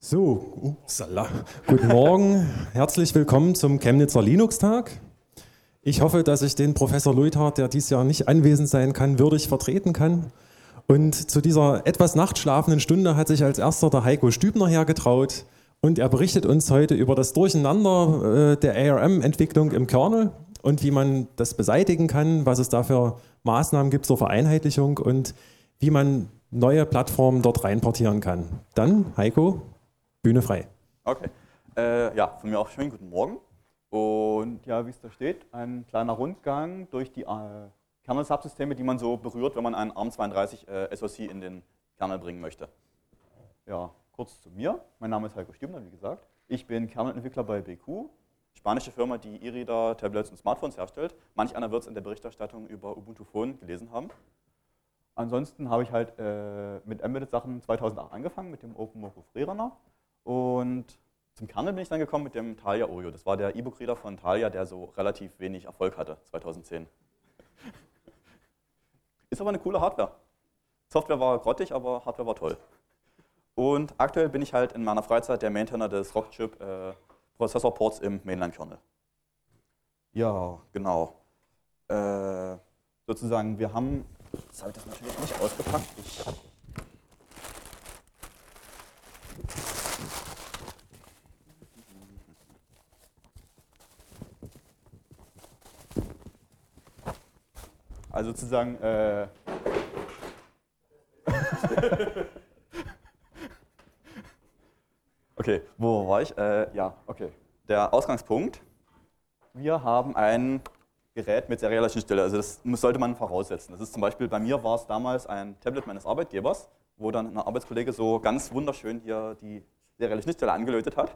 So, upsala. Guten Morgen, herzlich willkommen zum Chemnitzer Linux-Tag. Ich hoffe, dass ich den Professor Leuthard, der dieses Jahr nicht anwesend sein kann, würdig vertreten kann. Und zu dieser etwas nachtschlafenden Stunde hat sich als erster der Heiko Stübner hergetraut und er berichtet uns heute über das Durcheinander der ARM-Entwicklung im Kernel und wie man das beseitigen kann, was es da für Maßnahmen gibt zur Vereinheitlichung und wie man neue Plattformen dort reinportieren kann. Dann, Heiko, Bühne frei. Okay. Ja, von mir auch schönen guten Morgen. Und ja, wie es da steht, ein kleiner Rundgang durch die Kernel-Subsysteme, die man so berührt, wenn man einen ARM32 SoC in den Kernel bringen möchte. Ja, kurz zu mir. Mein Name ist Heiko Stübner, wie gesagt. Ich bin Kernelentwickler bei BQ, spanische Firma, die E-Reader, Tablets und Smartphones herstellt. Manch einer wird es in der Berichterstattung über Ubuntu Phone gelesen haben. Ansonsten habe ich halt mit Embedded-Sachen 2008 angefangen, mit dem OpenMoko Freerunner. Und zum Kernel bin ich dann gekommen mit dem Thalia Oreo. Das war der E-Book-Reader von Thalia, der so relativ wenig Erfolg hatte, 2010. Ist aber eine coole Hardware. Software war grottig, aber Hardware war toll. Und aktuell bin ich halt in meiner Freizeit der Maintainer des Rockchip Prozessorports im Mainline-Kernel. Ja, genau. Sozusagen, wir haben, jetzt habe ich das natürlich nicht ausgepackt. Also sozusagen, okay, wo war ich? Ja, okay. Der Ausgangspunkt. Wir haben ein Gerät mit serieller Schnittstelle, also das sollte man voraussetzen. Das ist zum Beispiel, bei mir war es damals ein Tablet meines Arbeitgebers, wo dann ein Arbeitskollege so ganz wunderschön hier die serielle Schnittstelle angelötet hat.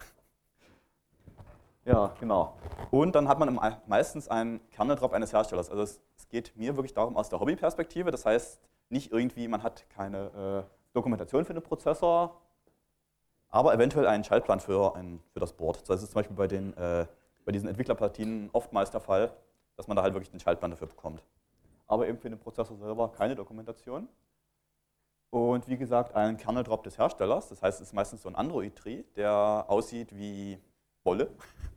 Ja, genau. Und dann hat man meistens einen Kernel-Drop eines Herstellers. Also es geht mir wirklich darum aus der Hobbyperspektive. Das heißt, nicht irgendwie, man hat keine Dokumentation für den Prozessor, aber eventuell einen Schaltplan für das Board. Das ist zum Beispiel bei diesen Entwicklerplatinen oftmals der Fall, dass man da halt wirklich den Schaltplan dafür bekommt. Aber eben für den Prozessor selber keine Dokumentation. Und wie gesagt, ein Kernel-Drop des Herstellers. Das heißt, es ist meistens so ein Android-Tree, der aussieht wie Wolle.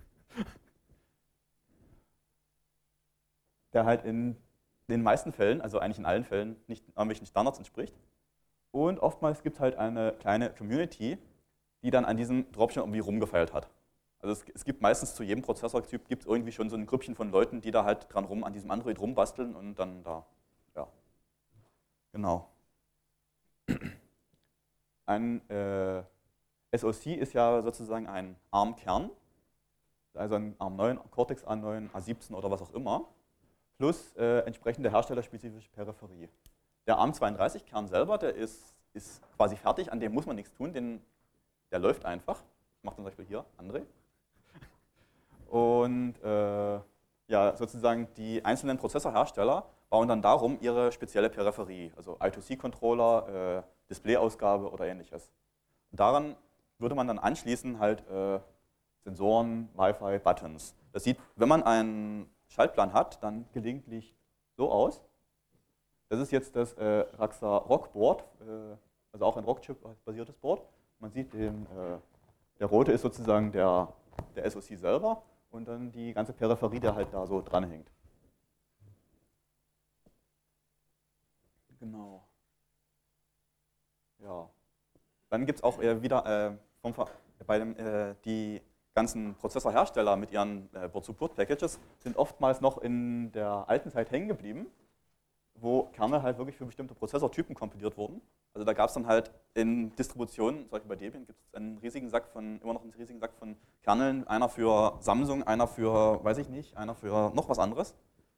Der halt in den meisten Fällen, also eigentlich in allen Fällen, nicht irgendwelchen Standards entspricht. Und oftmals gibt es halt eine kleine Community, die dann an diesem Drop schon irgendwie rumgefeilt hat. Also es gibt meistens zu jedem Prozessortyp gibt es irgendwie schon so ein Grüppchen von Leuten, die da halt an diesem Android rumbasteln und dann da, ja, genau. Ein SoC ist ja sozusagen ein ARM-Kern, also ein ARM9, Cortex A9, A17 oder was auch immer, plus entsprechende herstellerspezifische Peripherie. Der ARM32-Kern selber, der ist quasi fertig, an dem muss man nichts tun, der läuft einfach. Ich mache zum Beispiel hier André. Und ja, sozusagen die einzelnen Prozessorhersteller bauen dann darum ihre spezielle Peripherie, also I2C-Controller, Displayausgabe oder ähnliches. Und daran würde man dann anschließen halt Sensoren, Wi-Fi, Buttons. Das sieht, wenn man einen Schaltplan hat, dann gelegentlich so aus. Das ist jetzt das Raxa Rock Board, also auch ein Rockchip-basiertes Board. Man sieht, der rote ist sozusagen der SoC selber und dann die ganze Peripherie, der halt da so dranhängt. Genau. Ja. Dann gibt es auch wieder die ganzen Prozessorhersteller mit ihren Board-Support-Packages sind oftmals noch in der alten Zeit hängen geblieben, wo Kernel halt wirklich für bestimmte Prozessortypen kompiliert wurden. Also da gab es dann halt in Distributionen, zum Beispiel bei Debian, gibt es immer noch einen riesigen Sack von Kerneln, einer für Samsung, einer für, weiß ich nicht, einer für noch was anderes.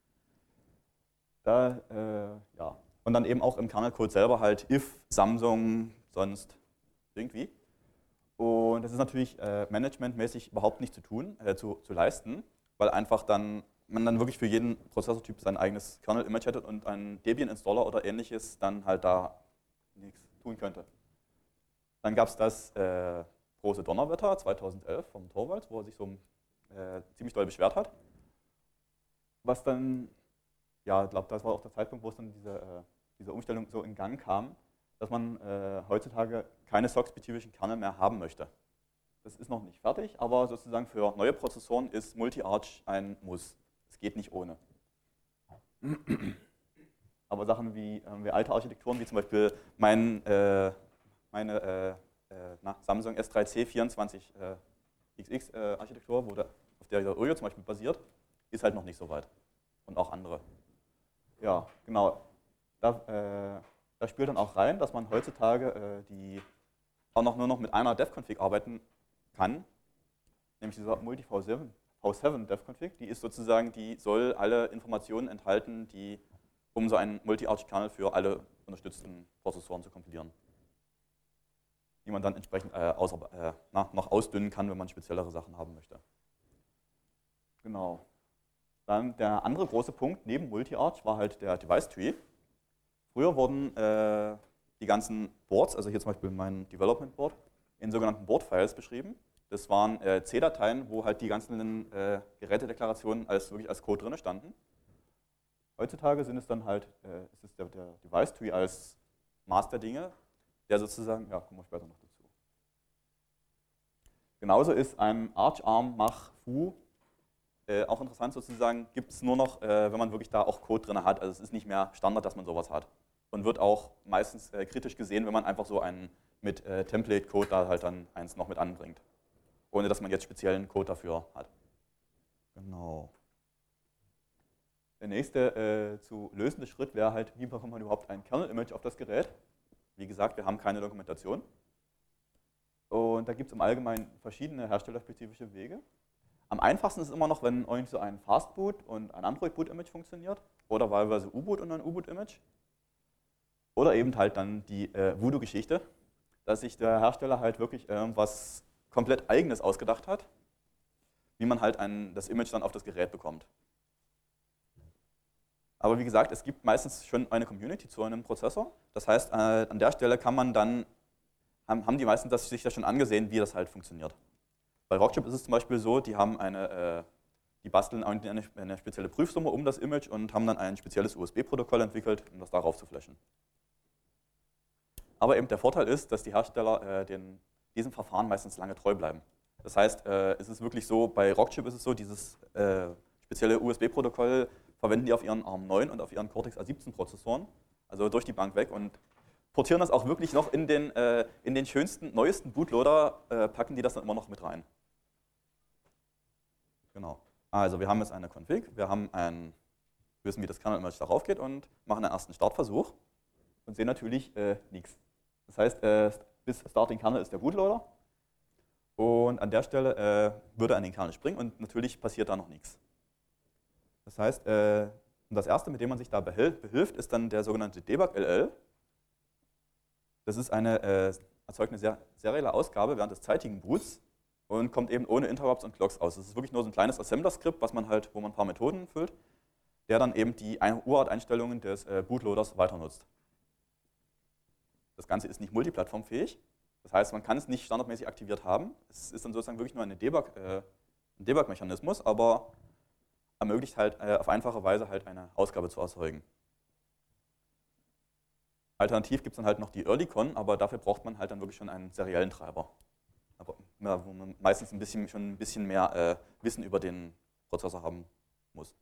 Ja. Und dann eben auch im Kernelcode selber halt if, Samsung, sonst irgendwie. Und das ist natürlich managementmäßig überhaupt nicht zu leisten, weil einfach man dann wirklich für jeden Prozessortyp sein eigenes Kernel-Image hätte und ein Debian-Installer oder ähnliches dann halt da nichts tun könnte. Dann gab es das große Donnerwetter 2011 vom Torvalds, wo er sich so ziemlich doll beschwert hat. Was dann, ja, ich glaube, das war auch der Zeitpunkt, wo es dann diese Umstellung so in Gang kam, dass man heutzutage keine SOC-spezifischen Kernel mehr haben möchte. Das ist noch nicht fertig, aber sozusagen für neue Prozessoren ist Multi-Arch ein Muss. Es geht nicht ohne. Aber Sachen wie alte Architekturen, wie zum Beispiel meine Samsung S3C 24XX Architektur, auf der Urio zum Beispiel basiert, ist halt noch nicht so weit. Und auch andere. Ja, genau. Da spielt dann auch rein, dass man heutzutage auch nur noch mit einer Dev-Config arbeiten kann, nämlich dieser Multi-V7 Dev-Config. Die ist sozusagen, die soll alle Informationen enthalten, um so einen Multi-Arch-Kernel für alle unterstützten Prozessoren zu kompilieren, die man dann entsprechend noch ausdünnen kann, wenn man speziellere Sachen haben möchte. Genau. Dann der andere große Punkt neben Multi-Arch war halt der Device-Tree. Früher wurden die ganzen Boards, also hier zum Beispiel mein Development Board, in sogenannten Board-Files beschrieben. Das waren C-Dateien, wo halt die ganzen Gerätedeklarationen wirklich als Code drin standen. Heutzutage ist es der Device-Tree als Maß der Dinge, der sozusagen, ja, kommen wir später noch dazu. Genauso ist ein Arch-Arm-Mach-Fu auch interessant sozusagen, gibt es nur noch, wenn man wirklich da auch Code drin hat. Also es ist nicht mehr Standard, dass man sowas hat. Und wird auch meistens kritisch gesehen, wenn man einfach so einen mit Template-Code da halt dann eins noch mit anbringt. Ohne dass man jetzt speziellen Code dafür hat. Genau. Der nächste zu lösende Schritt wäre halt, wie bekommt man überhaupt ein Kernel-Image auf das Gerät? Wie gesagt, wir haben keine Dokumentation. Und da gibt es im Allgemeinen verschiedene herstellerspezifische Wege. Am einfachsten ist es immer noch, wenn irgendwie so ein Fastboot und ein Android-Boot-Image funktioniert. Oder wahlweise U-Boot und ein U-Boot-Image. Oder eben halt dann die Voodoo-Geschichte, dass sich der Hersteller halt wirklich was komplett Eigenes ausgedacht hat, wie man halt das Image dann auf das Gerät bekommt. Aber wie gesagt, es gibt meistens schon eine Community zu einem Prozessor. Das heißt, an der Stelle kann man dann, haben die meisten sich das schon angesehen, wie das halt funktioniert. Bei Rockchip ist es zum Beispiel so, die basteln eine spezielle Prüfsumme um das Image und haben dann ein spezielles USB-Protokoll entwickelt, um das darauf zu flashen. Aber eben der Vorteil ist, dass die Hersteller diesem Verfahren meistens lange treu bleiben. Das heißt, es ist wirklich so, bei Rockchip ist es so, dieses spezielle USB-Protokoll verwenden die auf ihren ARM9 und auf ihren Cortex A17 Prozessoren, also durch die Bank weg, und portieren das auch wirklich noch in den schönsten, neuesten Bootloader, packen die das dann immer noch mit rein. Genau. Also wir haben jetzt eine Config, wissen, wie das Kernel-Image darauf geht und machen einen ersten Startversuch und sehen natürlich nichts. Das heißt, bis Starting Kernel ist der Bootloader und an der Stelle würde er an den Kernel springen und natürlich passiert da noch nichts. Das heißt, das erste, mit dem man sich da behilft, ist dann der sogenannte Debug-LL. Das ist erzeugt eine serielle Ausgabe während des zeitigen Boots und kommt eben ohne Interrupts und Clocks aus. Das ist wirklich nur so ein kleines Assembler-Skript, wo man ein paar Methoden füllt, der dann eben die UART-Einstellungen des Bootloaders weiter nutzt. Das Ganze ist nicht multiplattformfähig. Das heißt, man kann es nicht standardmäßig aktiviert haben. Es ist dann sozusagen wirklich nur ein Debug-Mechanismus, aber ermöglicht halt auf einfache Weise halt eine Ausgabe zu erzeugen. Alternativ gibt es dann halt noch die Earlycon, aber dafür braucht man halt dann wirklich schon einen seriellen Treiber. Aber, ja, wo man meistens schon ein bisschen mehr Wissen über den Prozessor haben muss.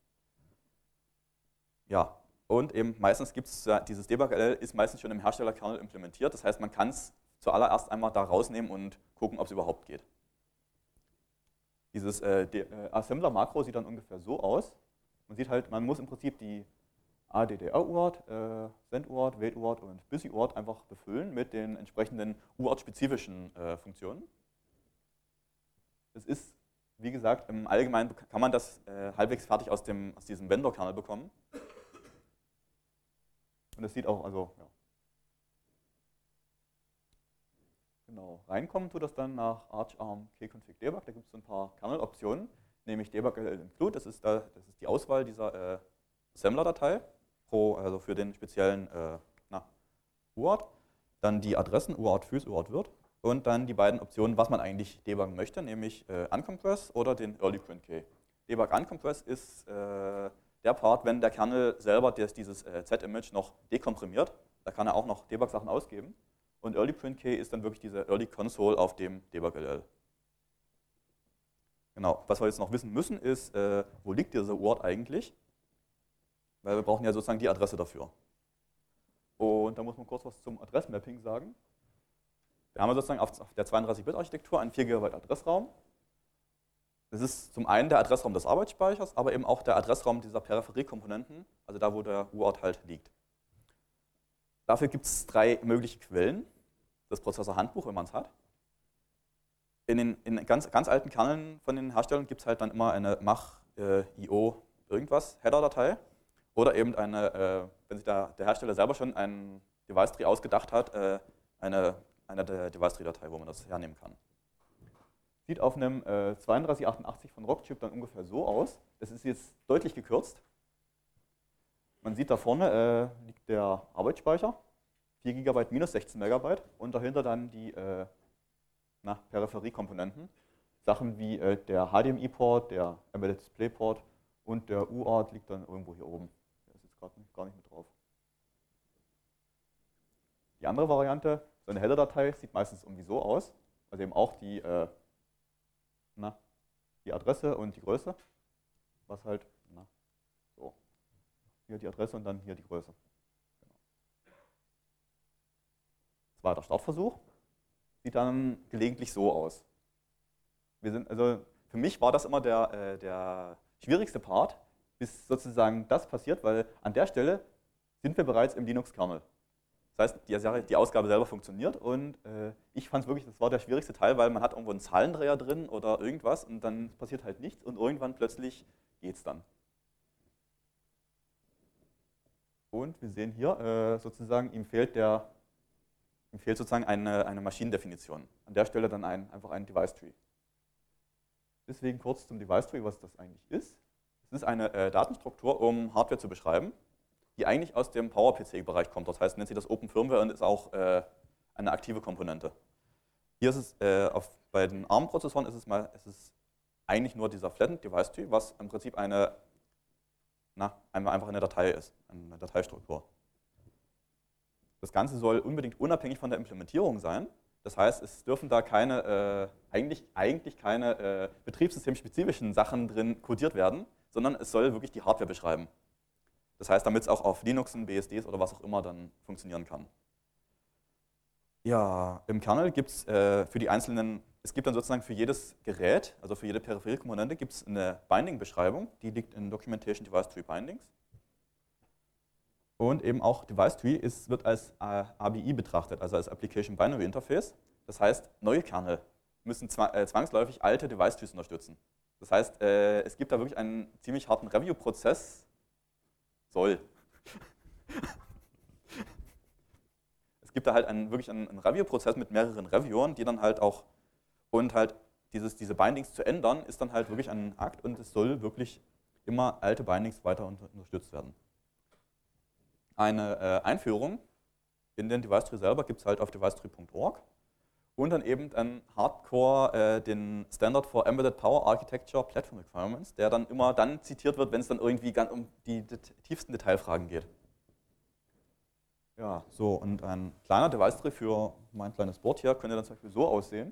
Ja, und eben meistens gibt es dieses Debug-LL ist meistens schon im Herstellerkernel implementiert. Das heißt, man kann es zuallererst einmal da rausnehmen und gucken, ob es überhaupt geht. Dieses Assembler-Makro sieht dann ungefähr so aus. Man sieht halt, man muss im Prinzip die ADDR-UART, Send-UART, Wait-UART und Busy-UART einfach befüllen mit den entsprechenden UART-spezifischen Funktionen. Das ist, wie gesagt, im Allgemeinen kann man das halbwegs fertig aus diesem Vendor-Kernel bekommen. Und das sieht auch, also, ja. Genau, reinkommen tut das dann nach ArchArm kconfig debug. Da gibt es so ein paar Kernel-Optionen, nämlich debug-LL include, das ist die Auswahl dieser Assembler-Datei, also für den speziellen UART. Dann die Adressen UART fuse, UART wird. Und dann die beiden Optionen, was man eigentlich debuggen möchte, nämlich uncompress oder den early print key. Debug uncompress ist der Part, wenn der Kernel selber dieses Z-Image noch dekomprimiert. Da kann er auch noch Debug-Sachen ausgeben. Und Early Print Key ist dann wirklich diese Early Console auf dem Debug-LL. Genau, was wir jetzt noch wissen müssen ist, wo liegt dieser UART eigentlich? Weil wir brauchen ja sozusagen die Adresse dafür. Und da muss man kurz was zum Adressmapping sagen. Wir haben sozusagen auf der 32-Bit-Architektur einen 4 GB Adressraum. Das ist zum einen der Adressraum des Arbeitsspeichers, aber eben auch der Adressraum dieser Peripheriekomponenten, also da, wo der UART halt liegt. Dafür gibt es 3 mögliche Quellen. Das Prozessorhandbuch, wenn man es hat. In den ganz alten Kerneln von den Herstellern gibt es halt dann immer eine Mach-IO irgendwas Header-Datei oder eben eine, wenn sich der Hersteller selber schon ein Device-Tree ausgedacht hat, eine Device-Tree-Datei, wo man das hernehmen kann. Sieht auf einem 3288 von Rockchip dann ungefähr so aus. Das ist jetzt deutlich gekürzt. Man sieht da vorne liegt der Arbeitsspeicher, 4 GB minus 16 MB und dahinter dann die Peripheriekomponenten. Sachen wie der HDMI-Port, der Embedded Display-Port und der UART liegt dann irgendwo hier oben. Der ist jetzt gerade gar nicht mit drauf. Die andere Variante, so eine Header-Datei, sieht meistens irgendwie so aus. Also eben auch die Adresse und die Größe. Was halt, so. Hier die Adresse und dann hier die Größe. Genau. Zweiter Startversuch. Sieht dann gelegentlich so aus. Also für mich war das immer der schwierigste Part, bis sozusagen das passiert, weil an der Stelle sind wir bereits im Linux-Kernel. Das heißt, die Ausgabe selber funktioniert und ich fand es wirklich, das war der schwierigste Teil, weil man hat irgendwo einen Zahlendreher drin oder irgendwas und dann passiert halt nichts und irgendwann plötzlich geht es dann. Und wir sehen hier sozusagen, ihm fehlt sozusagen eine Maschinendefinition. An der Stelle dann einfach ein Device-Tree. Deswegen kurz zum Device-Tree, was das eigentlich ist. Es ist eine Datenstruktur, um Hardware zu beschreiben, die eigentlich aus dem PowerPC-Bereich kommt. Das heißt, nennt sich das Open Firmware und ist auch eine aktive Komponente. Hier ist es, bei den ARM-Prozessoren ist es eigentlich nur dieser Flattened Device Tree, was im Prinzip einfach eine Datei ist, eine Dateistruktur. Das Ganze soll unbedingt unabhängig von der Implementierung sein. Das heißt, es dürfen da eigentlich keine betriebssystemspezifischen Sachen drin codiert werden, sondern es soll wirklich die Hardware beschreiben. Das heißt, damit es auch auf Linuxen, BSDs oder was auch immer dann funktionieren kann. Ja, im Kernel gibt es es gibt dann sozusagen für jedes Gerät, also für jede Peripheriekomponente, gibt es eine Binding-Beschreibung, die liegt in Documentation Device Tree Bindings. Und eben auch Device Tree wird als ABI betrachtet, also als Application Binary Interface. Das heißt, neue Kernel müssen zwangsläufig alte Device Trees unterstützen. Das heißt, es gibt da wirklich einen ziemlich harten Review-Prozess. Es gibt da halt wirklich einen Review-Prozess mit mehreren Reviewern, die dann halt auch, und halt diese Bindings zu ändern, ist dann halt wirklich ein Akt und es soll wirklich immer alte Bindings weiter unterstützt werden. Eine Einführung in den Device Tree selber gibt es halt auf devicetree.org und dann eben ein Hardcore, den Standard for Embedded Power Architecture Platform Requirements, der dann immer dann zitiert wird, wenn es dann irgendwie ganz um die tiefsten Detailfragen geht. Ja, so, und ein kleiner Device Tree für mein kleines Board hier könnte dann zum Beispiel so aussehen.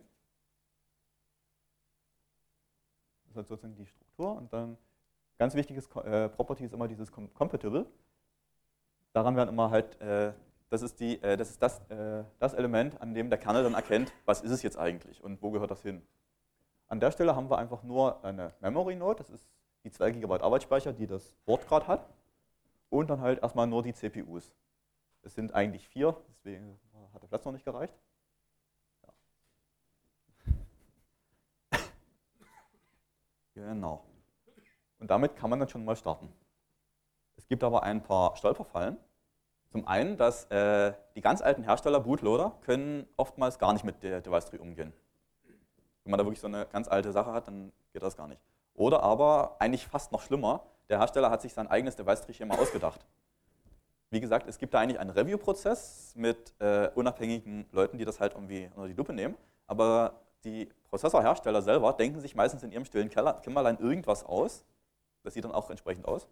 Das ist halt sozusagen die Struktur und dann ganz wichtiges Property ist immer dieses Compatible. Daran werden immer halt, das ist das Element, an dem der Kernel dann erkennt, was ist es jetzt eigentlich und wo gehört das hin. An der Stelle haben wir einfach nur eine Memory Node, das ist die 2 GB Arbeitsspeicher, die das Board gerade hat, und dann halt erstmal nur die CPUs. Es sind eigentlich 4, deswegen hat der Platz noch nicht gereicht. Ja. Genau. Und damit kann man dann schon mal starten. Es gibt aber ein paar Stolperfallen. Zum einen, dass die ganz alten Hersteller, Bootloader, können oftmals gar nicht mit der Device Tree umgehen. Wenn man da wirklich so eine ganz alte Sache hat, dann geht das gar nicht. Oder aber, eigentlich fast noch schlimmer, der Hersteller hat sich sein eigenes Device Tree-Schema ausgedacht. Wie gesagt, es gibt da eigentlich einen Review-Prozess mit unabhängigen Leuten, die das halt irgendwie unter die Lupe nehmen. Aber die Prozessorhersteller selber denken sich meistens in ihrem stillen Kämmerlein irgendwas aus. Das sieht dann auch entsprechend aus.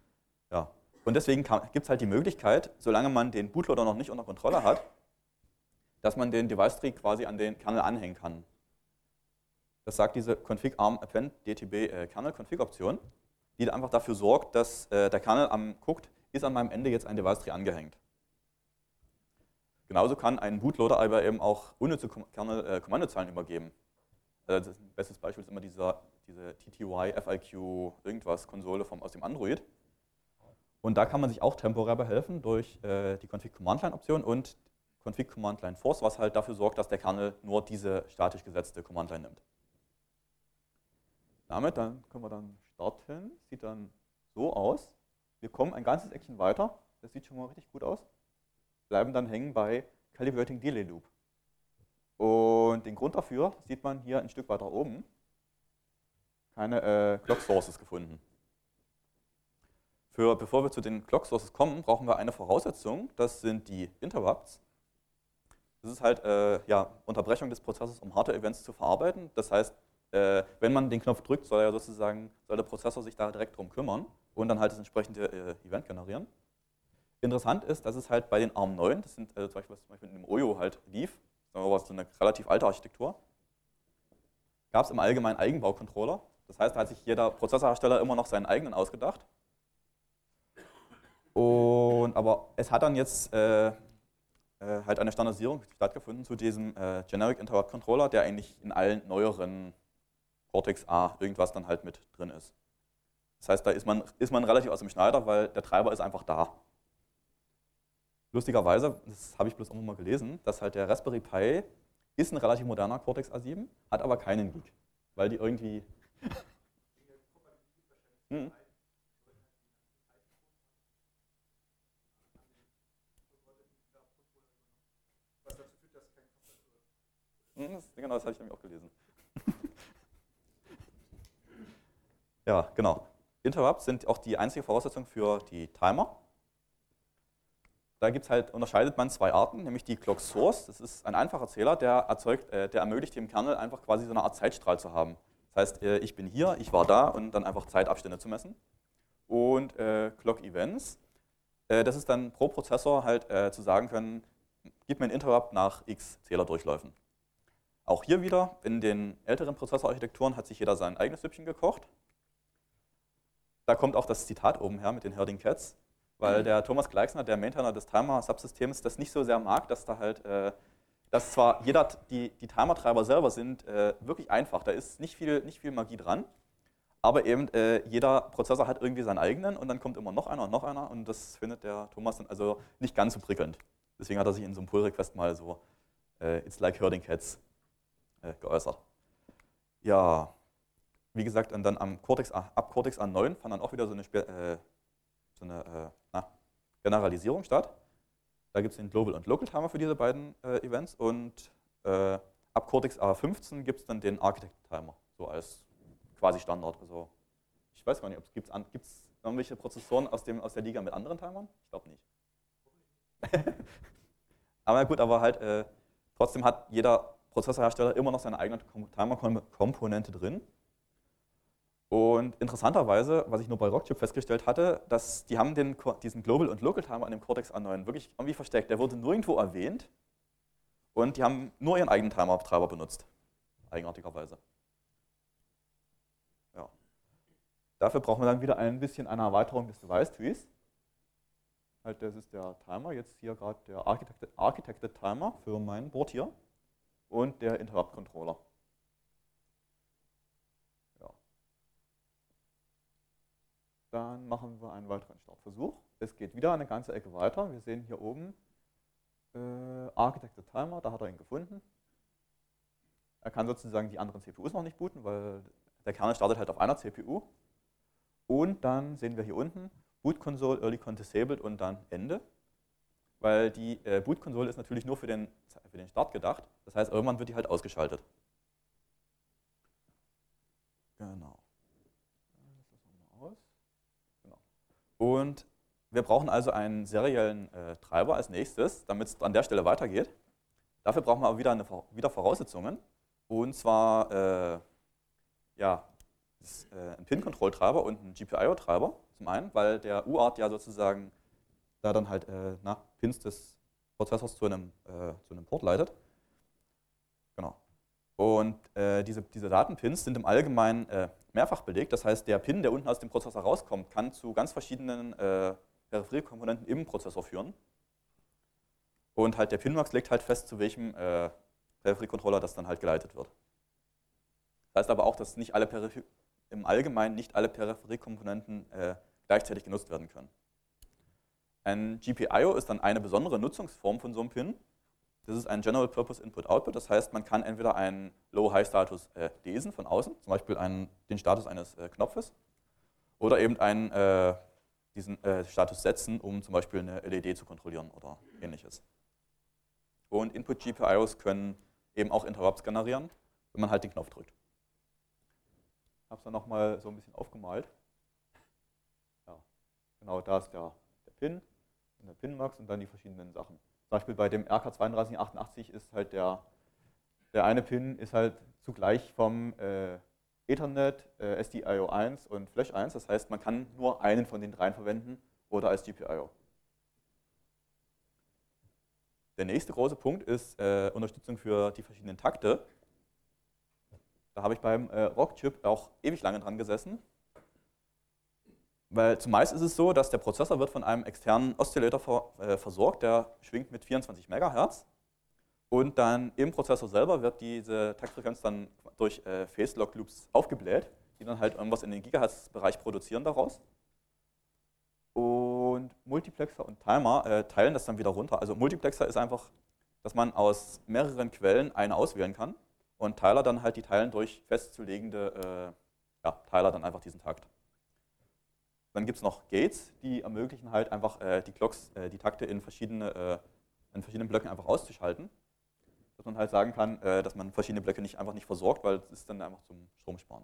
Ja. Und deswegen gibt es halt die Möglichkeit, solange man den Bootloader noch nicht unter Kontrolle hat, dass man den Device-Tree quasi an den Kernel anhängen kann. Das sagt diese config arm append dtb kernel config Option, die einfach dafür sorgt, dass der Kernel guckt, ist an meinem Ende jetzt ein Device-Tree angehängt. Genauso kann ein Bootloader aber eben auch unnütze Kommandozeilen übergeben. Das bestes Beispiel ist immer diese TTY, FIQ, irgendwas Konsole aus dem Android. Und da kann man sich auch temporär behelfen durch die config-command-line-Option und config-command-line-force, was halt dafür sorgt, dass der Kernel nur diese statisch gesetzte Command-Line nimmt. Damit dann können wir dann starten. Sieht dann so aus. Wir kommen ein ganzes Eckchen weiter. Das sieht schon mal richtig gut aus. Bleiben dann hängen bei Calibrating Delay Loop. Und den Grund dafür sieht man hier ein Stück weiter oben. Keine Clock Sources gefunden. Bevor wir zu den Clock Sources kommen, brauchen wir eine Voraussetzung. Das sind die Interrupts. Das ist halt Unterbrechung des Prozessors, um Hardware-Events zu verarbeiten. Das heißt, wenn man den Knopf drückt, soll der Prozessor sich da direkt drum kümmern und dann halt das entsprechende Event generieren. Interessant ist, dass es halt bei den ARM9, das sind zum Beispiel, was zum Beispiel in dem Oyo halt lief, das war so eine relativ alte Architektur, gab es im Allgemeinen Eigenbaucontroller. Das heißt, da hat sich jeder Prozessorhersteller immer noch seinen eigenen ausgedacht. Aber es hat dann jetzt halt eine Standardisierung stattgefunden zu diesem Generic Interrupt Controller, der eigentlich in allen neueren Cortex-A irgendwas dann halt mit drin ist. Das heißt, da ist man relativ aus dem Schneider, weil der Treiber ist einfach da. Lustigerweise, das habe ich bloß irgendwann mal gelesen, dass halt der Raspberry Pi ist ein relativ moderner Cortex A7, hat aber keinen Geek, weil die irgendwie... Genau, das habe ich nämlich auch gelesen. Ja, genau. Interrupts sind auch die einzige Voraussetzung für die Timer. Da unterscheidet man zwei Arten, nämlich die Clock Source. Das ist ein einfacher Zähler, der ermöglicht dem Kernel einfach quasi so eine Art Zeitstrahl zu haben. Das heißt, ich bin hier, ich war da und dann einfach Zeitabstände zu messen. Und Clock Events, das ist dann pro Prozessor halt zu sagen können, gib mir einen Interrupt nach x Zählerdurchläufen. Auch hier wieder, in den älteren Prozessorarchitekturen hat sich jeder sein eigenes Süppchen gekocht. Da kommt auch das Zitat oben her mit den Herding Cats, weil der Thomas Gleixner, der Maintainer des Timer-Subsystems, das nicht so sehr mag, dass da halt, dass zwar die Timer-Treiber selber sind wirklich einfach, da ist nicht viel Magie dran, aber eben jeder Prozessor hat irgendwie seinen eigenen und dann kommt immer noch einer und das findet der Thomas dann also nicht ganz so prickelnd. Deswegen hat er sich in so einem Pull-Request mal so It's like herding cats geäußert. Ja, wie gesagt, und dann ab Cortex A9 fand dann auch wieder so eine Generalisierung statt. Da gibt es den Global und Local Timer für diese beiden Events und ab Cortex A15 gibt es dann den Architect Timer, so als quasi Standard. Also ich weiß gar nicht, gibt es irgendwelche Prozessoren aus der Liga mit anderen Timern? Ich glaube nicht. Aber gut, trotzdem hat jeder Prozessorhersteller immer noch seine eigene Timer-Komponente drin. Und interessanterweise, was ich nur bei Rockchip festgestellt hatte, dass die haben diesen Global und Local Timer an dem Cortex A9 wirklich irgendwie versteckt. Der wurde nirgendwo erwähnt und die haben nur ihren eigenen Timer-Treiber benutzt, eigenartigerweise. Ja. Dafür brauchen wir dann wieder ein bisschen eine Erweiterung des Device-Trees. Halt, das ist der Timer, jetzt hier gerade der Architected Timer für mein Board hier und der Interrupt Controller. Ja. Dann machen wir einen weiteren Startversuch. Es geht wieder eine ganze Ecke weiter. Wir sehen hier oben Architected Timer, da hat er ihn gefunden. Er kann sozusagen die anderen CPUs noch nicht booten, weil der Kernel startet halt auf einer CPU. Und dann sehen wir hier unten Boot Console, Early Con Disabled und dann Ende. Weil die Boot Console ist natürlich nur für den Start gedacht. Das heißt, irgendwann wird die halt ausgeschaltet. Genau. Genau. Und wir brauchen also einen seriellen Treiber als nächstes, damit es an der Stelle weitergeht. Dafür brauchen wir aber wieder Voraussetzungen. Und zwar ein Pin-Control-Treiber und ein GPIO-Treiber zum einen, weil der UART ja sozusagen da dann halt Pins des Prozessors zu einem Port leitet. Genau. Und diese Datenpins sind im Allgemeinen mehrfach belegt. Das heißt, der Pin, der unten aus dem Prozessor rauskommt, kann zu ganz verschiedenen Peripheriekomponenten im Prozessor führen. Und halt der Pinmax legt halt fest, zu welchem Peripheriecontroller das dann halt geleitet wird. Das heißt aber auch, dass nicht alle im Allgemeinen nicht alle Peripheriekomponenten gleichzeitig genutzt werden können. Ein GPIO ist dann eine besondere Nutzungsform von so einem Pin. Das ist ein General Purpose Input-Output. Das heißt, man kann entweder einen Low-High-Status lesen von außen, zum Beispiel den Status eines Knopfes, oder eben diesen Status setzen, um zum Beispiel eine LED zu kontrollieren oder ähnliches. Und Input-GPIOs können eben auch Interrupts generieren, wenn man halt den Knopf drückt. Ich habe es dann nochmal so ein bisschen aufgemalt. Ja, genau, da ist der Pin und der Pinmax und dann die verschiedenen Sachen. Zum Beispiel bei dem RK3288 ist halt der eine Pin ist halt zugleich vom Ethernet, SDIO 1 und Flash 1. Das heißt, man kann nur einen von den dreien verwenden oder als GPIO. Der nächste große Punkt ist Unterstützung für die verschiedenen Takte. Da habe ich beim Rockchip auch ewig lange dran gesessen. Weil zumeist ist es so, dass der Prozessor wird von einem externen Oszillator versorgt, der schwingt mit 24 MHz. Und dann im Prozessor selber wird diese Taktfrequenz dann durch Phase-Lock-Loops aufgebläht, die dann halt irgendwas in den Gigahertz-Bereich produzieren daraus. Und Multiplexer und Timer teilen das dann wieder runter. Also Multiplexer ist einfach, dass man aus mehreren Quellen eine auswählen kann. Und Teiler dann halt die teilen durch festzulegende Teiler dann einfach diesen Takt. Dann gibt es noch Gates, die ermöglichen halt einfach die Takte in verschiedenen Blöcken einfach auszuschalten. Dass man halt sagen kann, dass man verschiedene Blöcke einfach nicht versorgt, weil es ist dann einfach zum Stromsparen.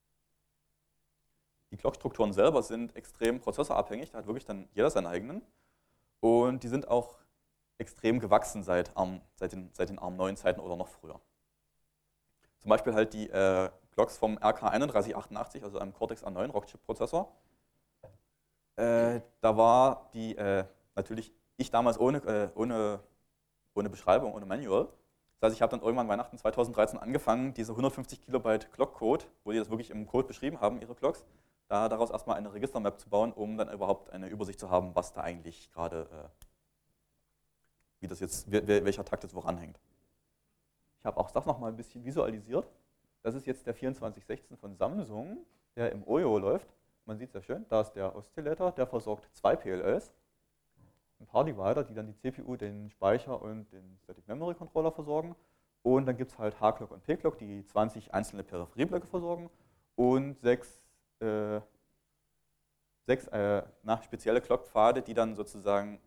Die Clock-Strukturen selber sind extrem prozessorabhängig, da hat wirklich dann jeder seinen eigenen. Und die sind auch extrem gewachsen seit den ARM-9-Zeiten oder noch früher. Zum Beispiel halt die Clocks vom RK3188, also einem Cortex-A9 Rockchip-Prozessor. Da war natürlich ich damals ohne Beschreibung, ohne Manual. Das heißt, ich habe dann irgendwann Weihnachten 2013 angefangen, diese 150 Kilobyte Clock-Code, wo die das wirklich im Code beschrieben haben, ihre Clocks, daraus erstmal eine Registermap zu bauen, um dann überhaupt eine Übersicht zu haben, was da eigentlich gerade, welcher Takt jetzt woran hängt. Ich habe auch das nochmal ein bisschen visualisiert. Das ist jetzt der 2416 von Samsung, der im OYO läuft. Man sieht es ja schön, da ist der Oszillator, der versorgt 2 PLLs, ein paar Divider, die dann die CPU, den Speicher und den Static Memory Controller versorgen. Und dann gibt es halt H-Clock und P-Clock, die 20 einzelne Peripherieblöcke versorgen und sechs spezielle Clock-Pfade, die dann sozusagen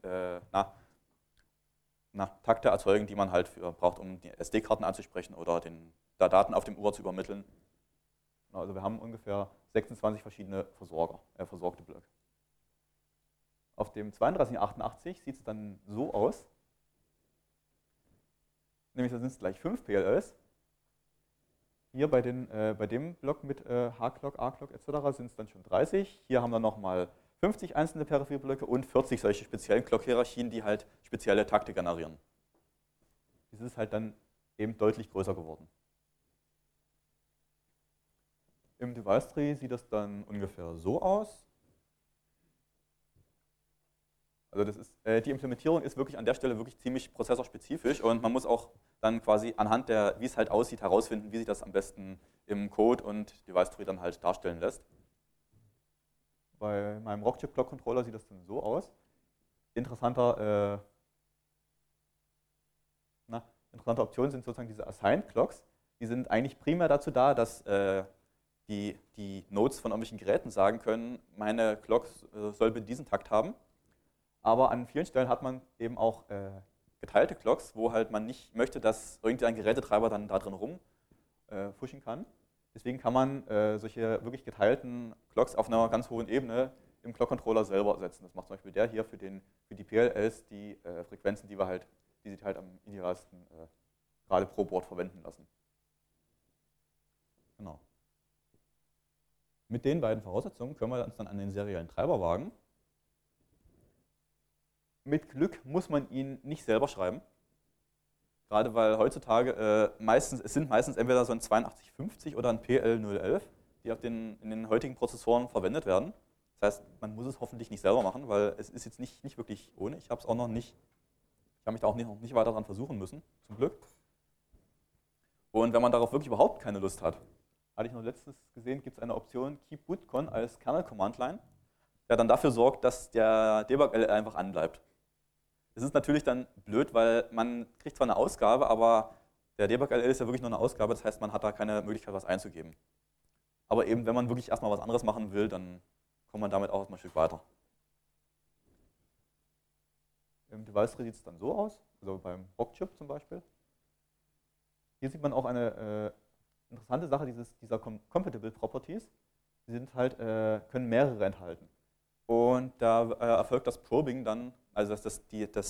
Takte erzeugen, die man halt braucht, um die SD-Karten anzusprechen oder Daten auf dem Uhr zu übermitteln. Also wir haben ungefähr 26 verschiedene versorgte Blöcke. Auf dem 3288 sieht es dann so aus, nämlich da sind es gleich 5 PLLs. Hier bei dem Block mit H-Clock, A-Clock etc. sind es dann schon 30. Hier haben wir nochmal 50 einzelne Peripherieblöcke und 40 solche speziellen Clock-Hierarchien, die halt spezielle Takte generieren. Das ist halt dann eben deutlich größer geworden. Im Device Tree sieht das dann ungefähr so aus. Also die Implementierung ist wirklich an der Stelle wirklich ziemlich prozessorspezifisch und man muss auch dann quasi anhand wie es halt aussieht, herausfinden, wie sich das am besten im Code und Device Tree dann halt darstellen lässt. Bei meinem Rockchip Clock Controller sieht das dann so aus. Interessante Optionen sind sozusagen diese Assigned Clocks. Die sind eigentlich primär dazu da, dass die Nodes von irgendwelchen Geräten sagen können, meine Clock soll bitte diesen Takt haben. Aber an vielen Stellen hat man eben auch geteilte Clocks, wo halt man nicht möchte, dass irgendein Gerätetreiber dann da drin rumfuschen kann. Deswegen kann man solche wirklich geteilten Clocks auf einer ganz hohen Ebene im Clock-Controller selber setzen. Das macht zum Beispiel der hier für die PLLs die Frequenzen, die sich halt am idealsten gerade pro Board verwenden lassen. Genau. Mit den beiden Voraussetzungen können wir uns dann an den seriellen Treiber wagen. Mit Glück muss man ihn nicht selber schreiben. Gerade weil heutzutage es sind meistens entweder so ein 8250 oder ein PL011, die in den heutigen Prozessoren verwendet werden. Das heißt, man muss es hoffentlich nicht selber machen, weil es ist jetzt nicht wirklich ohne. Ich habe es auch noch nicht, ich habe mich da auch noch nicht weiter dran versuchen müssen, zum Glück. Und wenn man darauf wirklich überhaupt keine Lust hat, hatte ich noch letztens gesehen, gibt es eine Option Keep Bootcon als Kernel Command Line, der dann dafür sorgt, dass der Debug-LL einfach anbleibt. Das ist natürlich dann blöd, weil man kriegt zwar eine Ausgabe, aber der Debug-LL ist ja wirklich nur eine Ausgabe, das heißt, man hat da keine Möglichkeit, was einzugeben. Aber eben, wenn man wirklich erstmal was anderes machen will, dann kommt man damit auch erstmal ein Stück weiter. Im Device-Tree sieht es dann so aus, also beim Rockchip zum Beispiel. Hier sieht man auch eine interessante Sache dieser Compatible Properties. Die sind halt, können mehrere enthalten. Und da erfolgt das Probing dann, also das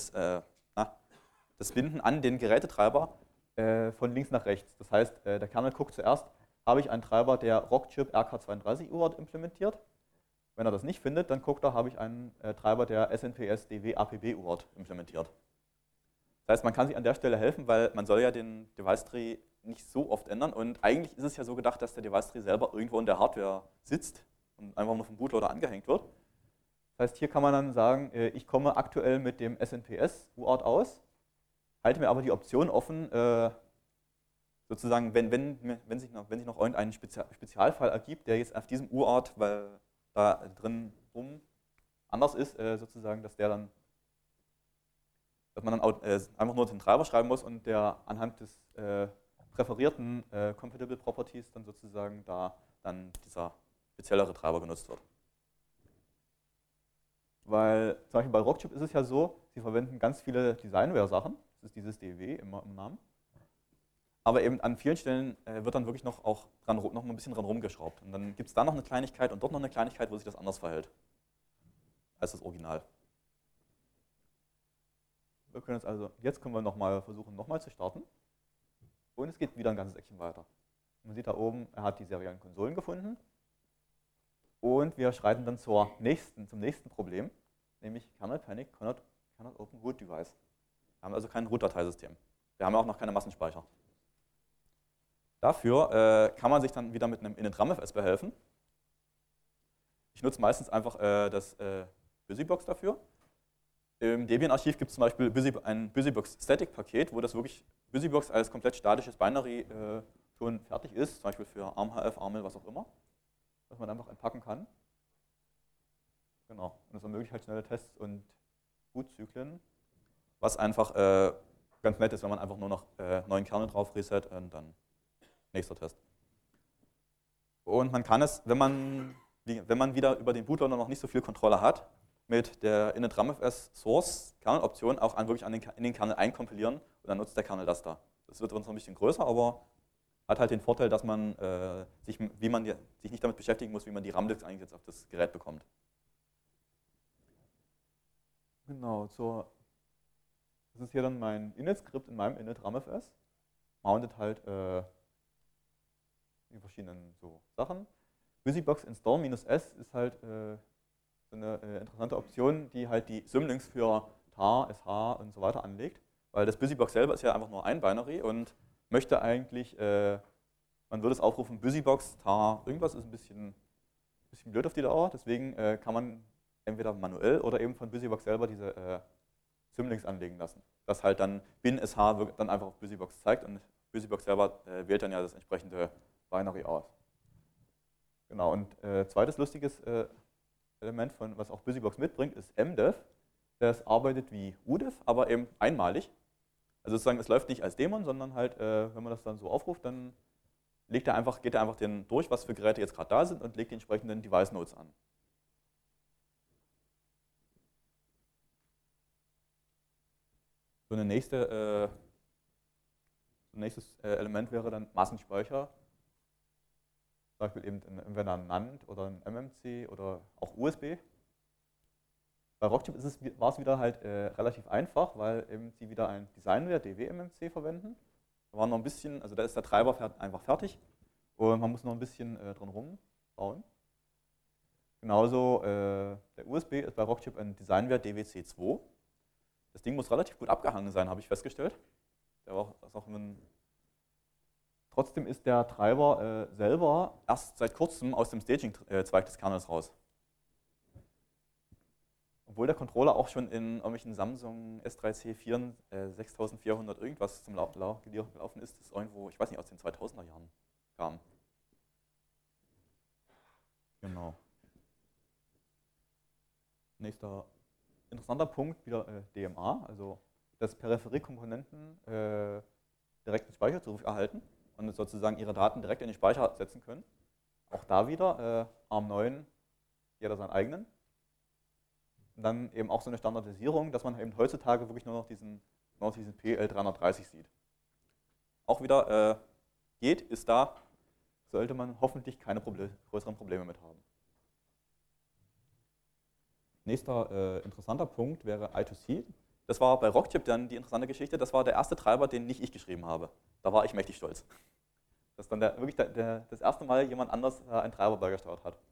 Binden an den Gerätetreiber von links nach rechts. Das heißt, der Kernel guckt zuerst, habe ich einen Treiber, der Rockchip RK32 UART implementiert. Wenn er das nicht findet, dann guckt er, habe ich einen Treiber, der SNPS DW APB UART implementiert. Das heißt, man kann sich an der Stelle helfen, weil man soll ja den Device-Tree nicht so oft ändern. Und eigentlich ist es ja so gedacht, dass der Device-Tree selber irgendwo in der Hardware sitzt und einfach nur vom Bootloader angehängt wird. Das heißt, hier kann man dann sagen, ich komme aktuell mit dem SNPS UART aus, halte mir aber die Option offen, sozusagen, wenn sich noch irgendein Spezialfall ergibt, der jetzt auf diesem UART, weil da drin anders ist, sozusagen, dass man dann einfach nur den Treiber schreiben muss und der anhand des präferierten Compatible Properties dann sozusagen dann dieser speziellere Treiber genutzt wird. Weil zum Beispiel bei Rockchip ist es ja so, sie verwenden ganz viele Designware-Sachen, das ist dieses DW im Namen. Aber eben an vielen Stellen wird dann wirklich noch mal ein bisschen dran rumgeschraubt. Und dann gibt es da noch eine Kleinigkeit und dort noch eine Kleinigkeit, wo sich das anders verhält als das Original. Wir können jetzt können wir versuchen, nochmal zu starten. Und es geht wieder ein ganzes Eckchen weiter. Man sieht da oben, er hat die seriellen Konsolen gefunden. Und wir schreiten dann zum nächsten Problem, nämlich Kernel Panic cannot open root device. Wir haben also kein Root-Dateisystem. Wir haben auch noch keine Massenspeicher. Dafür kann man sich dann wieder mit einem init-ramfs behelfen. Ich nutze meistens einfach das Busybox dafür. Im Debian-Archiv gibt es zum Beispiel ein Busybox-Static-Paket, wo das wirklich Busybox als komplett statisches Binary schon fertig ist, zum Beispiel für ARMHF, ARML, was auch immer, was man einfach entpacken kann. Genau, und das ermöglicht halt schnelle Tests und Bootzyklen, was einfach ganz nett ist, wenn man einfach nur noch neuen Kernel drauf reset und dann nächster Test. Und man kann es, wenn man wieder über den Bootloader noch nicht so viel Kontrolle hat, mit der init-ramfs Source Kernel-Option auch wirklich in den Kernel einkompilieren und dann nutzt der Kernel das da. Das wird uns noch ein bisschen größer, aber hat halt den Vorteil, dass man sich nicht damit beschäftigen muss, wie man die RAM-Disk eigentlich jetzt auf das Gerät bekommt. Genau, das ist hier dann mein Init-Skript in meinem init-ramfs. Mountet halt die verschiedenen Sachen. Busybox install -s ist halt so eine interessante Option, die halt die Symlinks für tar, sh und so weiter anlegt. Weil das Busybox selber ist ja einfach nur ein Binary und möchte eigentlich, man würde es aufrufen, Busybox, tar, irgendwas ist ein bisschen blöd auf die Dauer. Deswegen kann man entweder manuell oder eben von Busybox selber diese Symlinks anlegen lassen. Das halt dann bin sh dann einfach auf Busybox zeigt und Busybox selber wählt dann ja das entsprechende Binary aus. Genau, und zweites lustiges Element, was auch Busybox mitbringt, ist mdev. Das arbeitet wie udev, aber eben einmalig. Also sozusagen, es läuft nicht als Daemon, sondern halt, wenn man das dann so aufruft, dann geht er einfach durch, was für Geräte jetzt gerade da sind und legt die entsprechenden Device-Nodes an. So ein nächstes Element wäre dann Massenspeicher. Zum Beispiel eben entweder ein NAND oder ein MMC oder auch USB. Bei Rockchip war es wieder halt relativ einfach, weil eben sie wieder ein Designware DW-MMC verwenden. Da war noch ein bisschen, also da ist der Treiber einfach fertig und man muss noch ein bisschen dran rumbauen. Genauso der USB ist bei Rockchip ein Designware DWC2. Das Ding muss relativ gut abgehangen sein, habe ich festgestellt. Trotzdem ist der Treiber selber erst seit kurzem aus dem Staging-Zweig des Kernels raus. Obwohl der Controller auch schon in irgendwelchen Samsung S3C4 6400 irgendwas zum gelaufen ist, das irgendwo, ich weiß nicht, aus den 2000er Jahren kam. Genau. Nächster interessanter Punkt, wieder DMA, also dass Peripheriekomponenten direkt den Speicher zurück erhalten und sozusagen ihre Daten direkt in den Speicher setzen können. Auch da wieder ARM9, jeder seinen eigenen. Und dann eben auch so eine Standardisierung, dass man eben heutzutage wirklich nur noch diesen PL330 sieht. Auch wieder geht, ist da, sollte man hoffentlich keine größeren Probleme mit haben. Nächster interessanter Punkt wäre I2C. Das war bei Rockchip dann die interessante Geschichte. Das war der erste Treiber, den nicht ich geschrieben habe. Da war ich mächtig stolz. Dass dann wirklich das erste Mal jemand anders einen Treiber beigesteuert hat.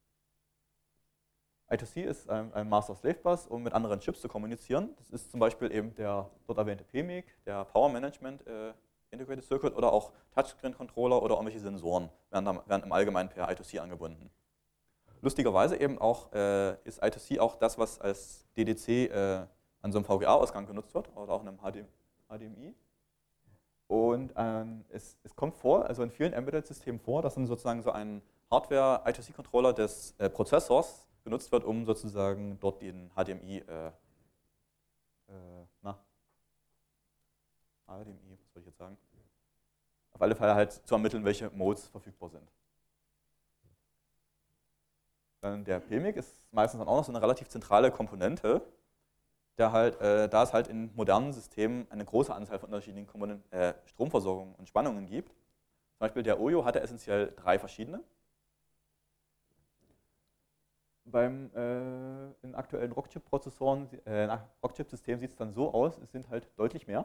I2C ist ein Master-Slave-Bus, um mit anderen Chips zu kommunizieren. Das ist zum Beispiel eben der dort erwähnte PMIC, der Power Management Integrated Circuit oder auch Touchscreen-Controller oder irgendwelche Sensoren werden im Allgemeinen per I2C angebunden. Lustigerweise eben auch ist I2C auch das, was als DDC an so einem VGA-Ausgang genutzt wird oder auch in einem HDMI. Und es kommt vor, also in vielen Embedded-Systemen vor, dass dann sozusagen so ein Hardware-I2C-Controller des Prozessors genutzt wird, um sozusagen dort den HDMI, was soll ich jetzt sagen? Auf alle Fälle halt zu ermitteln, welche Modes verfügbar sind. Dann der PMIC ist meistens dann auch noch so eine relativ zentrale Komponente, da es halt in modernen Systemen eine große Anzahl von unterschiedlichen Stromversorgungen und Spannungen gibt. Zum Beispiel der OYO hatte essentiell 3 verschiedene. In aktuellen Rockchip-Prozessoren, Rockchip-Systemen sieht es dann so aus, es sind halt deutlich mehr,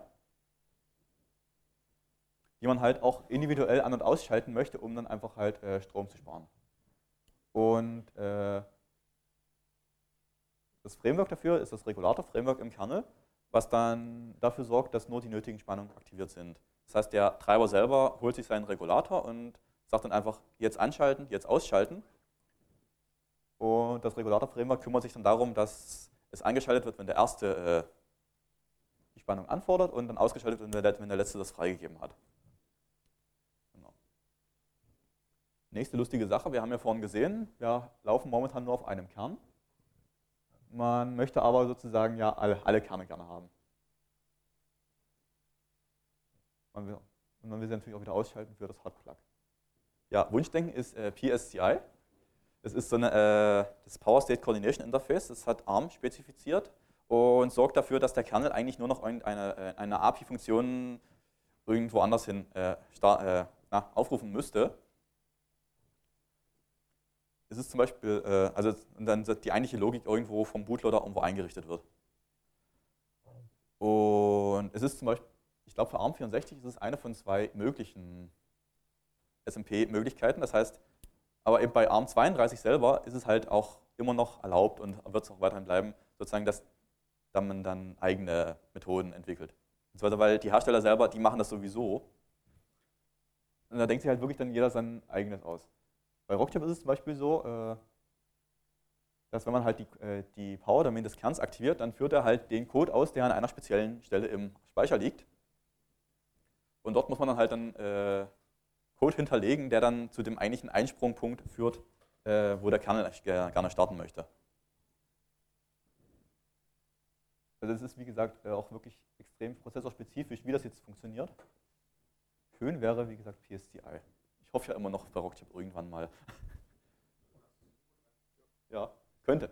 die man halt auch individuell an- und ausschalten möchte, um dann einfach halt Strom zu sparen. Und das Framework dafür ist das Regulator-Framework im Kernel, was dann dafür sorgt, dass nur die nötigen Spannungen aktiviert sind. Das heißt, der Treiber selber holt sich seinen Regulator und sagt dann einfach, jetzt anschalten, jetzt ausschalten. Und das Regulator-Framework kümmert sich dann darum, dass es eingeschaltet wird, wenn der erste die Spannung anfordert und dann ausgeschaltet wird, wenn der letzte das freigegeben hat. Genau. Nächste lustige Sache, wir haben ja vorhin gesehen, wir laufen momentan nur auf einem Kern. Man möchte aber sozusagen ja alle Kerne gerne haben. Und man will sie natürlich auch wieder ausschalten für das Hotplug. Ja, Wunschdenken ist PSCI. Das ist so das Power State Coordination Interface, das hat ARM spezifiziert und sorgt dafür, dass der Kernel eigentlich nur noch eine API-Funktion irgendwo anders hin aufrufen müsste. Es ist zum Beispiel, also dann die eigentliche Logik irgendwo vom Bootloader irgendwo eingerichtet wird. Und es ist zum Beispiel, ich glaube für ARM64 ist es eine von 2 möglichen SMP-Möglichkeiten, das heißt, aber eben bei ARM32 selber ist es halt auch immer noch erlaubt und wird es auch weiterhin bleiben, sozusagen, dass man dann eigene Methoden entwickelt. Beziehungsweise weil die Hersteller selber, die machen das sowieso. Und da denkt sich halt wirklich dann jeder sein eigenes aus. Bei Rockchip ist es zum Beispiel so, dass wenn man halt die Power-Domain des Kerns aktiviert, dann führt er halt den Code aus, der an einer speziellen Stelle im Speicher liegt. Und dort muss man dann halt Code hinterlegen, der dann zu dem eigentlichen Einsprungpunkt führt, wo der Kernel gerne starten möchte. Also es ist, wie gesagt, auch wirklich extrem prozessorspezifisch, wie das jetzt funktioniert. Schön wäre, wie gesagt, PSCI. Ich hoffe ja immer noch bei Rockchip irgendwann mal. Ja, könnte.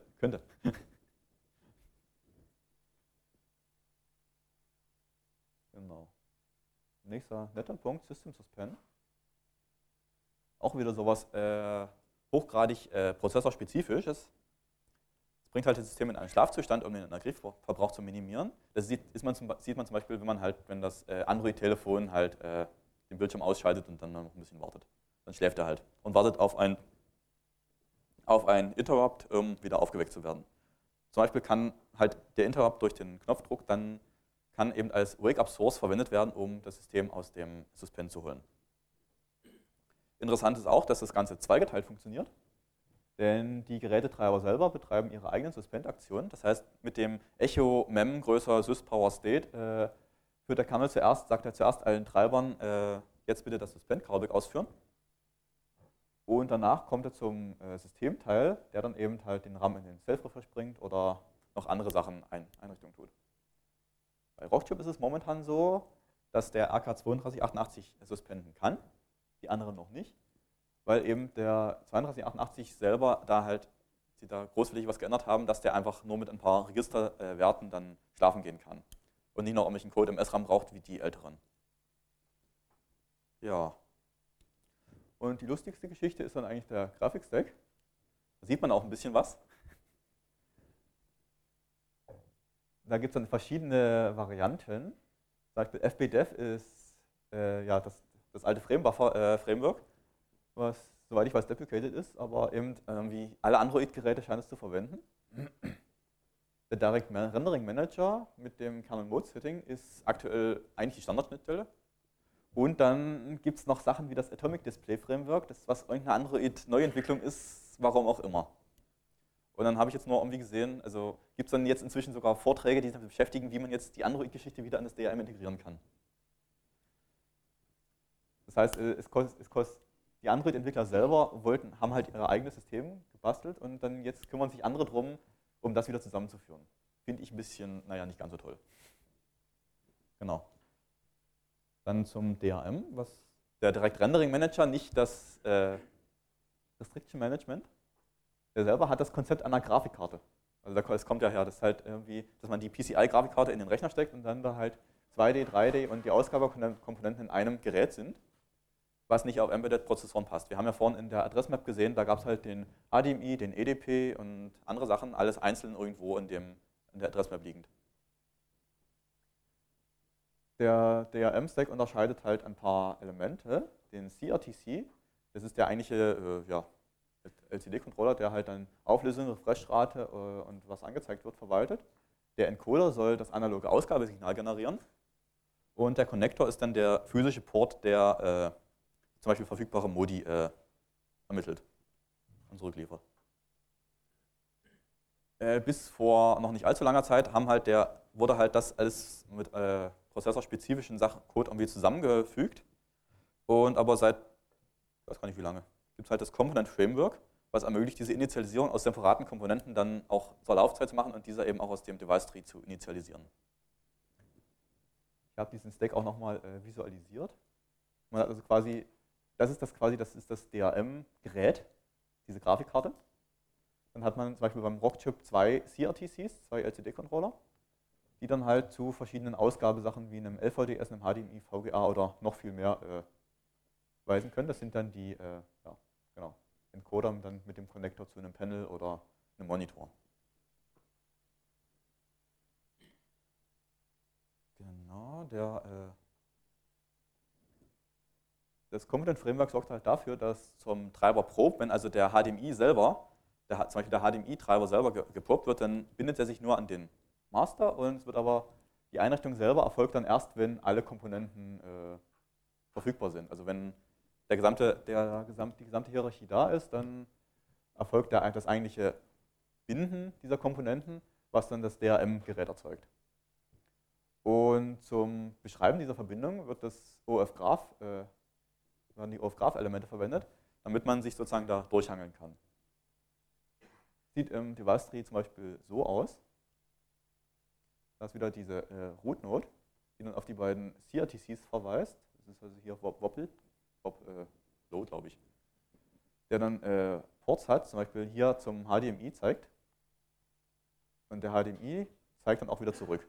Genau. Nächster netter Punkt, System Suspend. Auch wieder sowas hochgradig prozessorspezifisches. Es bringt halt das System in einen Schlafzustand, um den Energieverbrauch zu minimieren. Das sieht man zum Beispiel, wenn das Android-Telefon halt den Bildschirm ausschaltet und dann noch ein bisschen wartet. Dann schläft er halt und wartet auf ein Interrupt, um wieder aufgeweckt zu werden. Zum Beispiel kann halt der Interrupt durch den Knopfdruck dann kann eben als Wake-up-Source verwendet werden, um das System aus dem Suspend zu holen. Interessant ist auch, dass das Ganze zweigeteilt funktioniert, denn die Gerätetreiber selber betreiben ihre eigenen Suspend-Aktionen. Das heißt, mit dem Echo mem größer sys_power_state führt der Kernel sagt er zuerst allen Treibern, jetzt bitte das Suspend-Callback ausführen. Und danach kommt er zum Systemteil, der dann eben halt den RAM in den Self-Refresh bringt oder noch andere Sachen Einrichtungen tut. Bei Rockchip ist es momentan so, dass der AK3288 suspenden kann, die anderen noch nicht, weil eben der 3288 selber da halt, sie da großflächig was geändert haben, dass der einfach nur mit ein paar Registerwerten dann schlafen gehen kann und nicht noch irgendwelchen Code im SRAM braucht wie die älteren. Ja. Und die lustigste Geschichte ist dann eigentlich der Grafikstack. Da sieht man auch ein bisschen was. Da gibt es dann verschiedene Varianten. Zum Beispiel FBDev ist ja, das alte Framebuffer-Framework, was, soweit ich weiß, deprecated ist, aber eben wie alle Android-Geräte scheint es zu verwenden. Der Direct Rendering Manager mit dem Kernel Mode Setting ist aktuell eigentlich die Standardschnittstelle. Und dann gibt es noch Sachen wie das Atomic Display Framework, das was irgendeine Android-Neuentwicklung ist, warum auch immer. Und dann habe ich jetzt nur irgendwie gesehen, also gibt es dann jetzt inzwischen sogar Vorträge, die sich damit beschäftigen, wie man jetzt die Android-Geschichte wieder in das DRM integrieren kann. Das heißt, die Android-Entwickler selber haben halt ihr eigenes System gebastelt und dann jetzt kümmern sich andere drum, um das wieder zusammenzuführen. Finde ich ein bisschen, naja, nicht ganz so toll. Genau. Dann zum DRM, was der Direct Rendering Manager, nicht das Restriction Management. Der selber hat das Konzept einer Grafikkarte. Also das kommt ja her, das ist halt irgendwie, dass man die PCI-Grafikkarte in den Rechner steckt und dann da halt 2D, 3D und die Ausgabekomponenten in einem Gerät sind, was nicht auf Embedded-Prozessoren passt. Wir haben ja vorhin in der Adressmap gesehen, da gab es halt den HDMI, den EDP und andere Sachen, alles einzeln irgendwo in der Adressmap liegend. Der DRM-Stack unterscheidet halt ein paar Elemente. Den CRTC, das ist der eigentliche LCD-Controller, der halt dann Auflösung, Refreshrate und was angezeigt wird, verwaltet. Der Encoder soll das analoge Ausgabesignal generieren. Und der Connector ist dann der physische Port, der zum Beispiel verfügbare Modi ermittelt und zurückliefert. Bis vor noch nicht allzu langer Zeit wurde halt das alles mit prozessorspezifischen Code irgendwie zusammengefügt. Und aber seit, ich weiß gar nicht wie lange, gibt es halt das Component Framework, was ermöglicht, diese Initialisierung aus separaten Komponenten dann auch zur Laufzeit zu machen und diese eben auch aus dem Device Tree zu initialisieren. Ich habe diesen Stack auch nochmal visualisiert. Man hat also quasi, das ist das DRM-Gerät, diese Grafikkarte. Dann hat man zum Beispiel beim Rockchip 2 CRTCs, 2 LCD-Controller, die dann halt zu verschiedenen Ausgabesachen wie einem LVDS, einem HDMI, VGA oder noch viel mehr weisen können. Das sind dann die Encoder dann mit dem Connector zu einem Panel oder einem Monitor. Genau, das Component Framework sorgt halt dafür, dass zum Treiber Probe, wenn also der HDMI selber, zum Beispiel der HDMI-Treiber selber geprobt wird, dann bindet er sich nur an den Master und es wird aber, die Einrichtung selber erfolgt dann erst, wenn alle Komponenten verfügbar sind. Also wenn die gesamte Hierarchie da ist, dann erfolgt das eigentliche Binden dieser Komponenten, was dann das DRM-Gerät erzeugt. Und zum Beschreiben dieser Verbindung wird das werden die OF-Graph-Elemente verwendet, damit man sich sozusagen da durchhangeln kann. Sieht im Device Tree zum Beispiel so aus. Da ist wieder diese Root-Node, die dann auf die beiden CRTCs verweist. Das ist also hier Low, glaube ich. Der dann Ports hat, zum Beispiel hier zum HDMI zeigt. Und der HDMI zeigt dann auch wieder zurück.